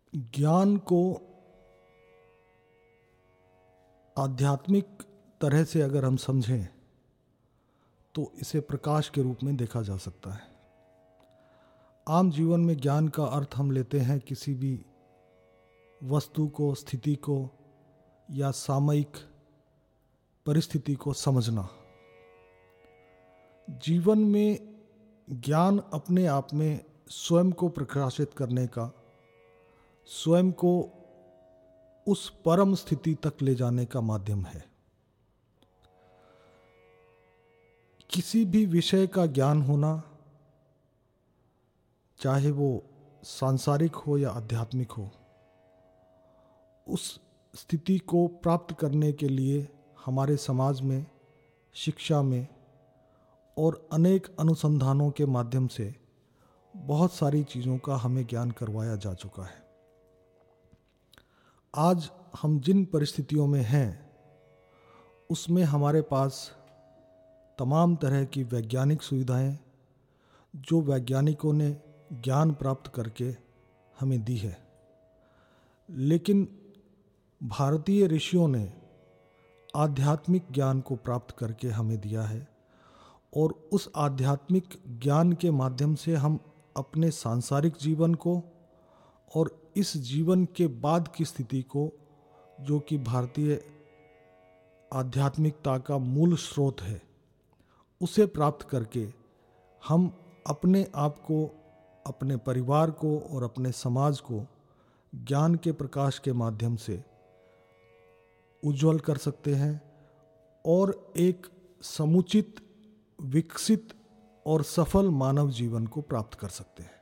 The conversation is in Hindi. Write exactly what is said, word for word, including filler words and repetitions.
ज्ञान को आध्यात्मिक तरह से अगर हम समझें तो इसे प्रकाश के रूप में देखा जा सकता है। आम जीवन में ज्ञान का अर्थ हम लेते हैं किसी भी वस्तु को, स्थिति को या सामयिक परिस्थिति को समझना। जीवन में ज्ञान अपने आप में स्वयं को प्रकाशित करने का, स्वयं को उस परम स्थिति तक ले जाने का माध्यम है। किसी भी विषय का ज्ञान होना, चाहे वो सांसारिक हो या आध्यात्मिक हो, उस स्थिति को प्राप्त करने के लिए हमारे समाज में, शिक्षा में और अनेक अनुसंधानों के माध्यम से बहुत सारी चीज़ों का हमें ज्ञान करवाया जा चुका है। आज हम जिन परिस्थितियों में हैं उसमें हमारे पास तमाम तरह की वैज्ञानिक सुविधाएं जो वैज्ञानिकों ने ज्ञान प्राप्त करके हमें दी है, लेकिन भारतीय ऋषियों ने आध्यात्मिक ज्ञान को प्राप्त करके हमें दिया है और उस आध्यात्मिक ज्ञान के माध्यम से हम अपने सांसारिक जीवन को और इस जीवन के बाद की स्थिति को, जो कि भारतीय आध्यात्मिकता का मूल स्रोत है, उसे प्राप्त करके हम अपने आप को, अपने परिवार को और अपने समाज को ज्ञान के प्रकाश के माध्यम से उज्जवल कर सकते हैं और एक समुचित, विकसित और सफल मानव जीवन को प्राप्त कर सकते हैं।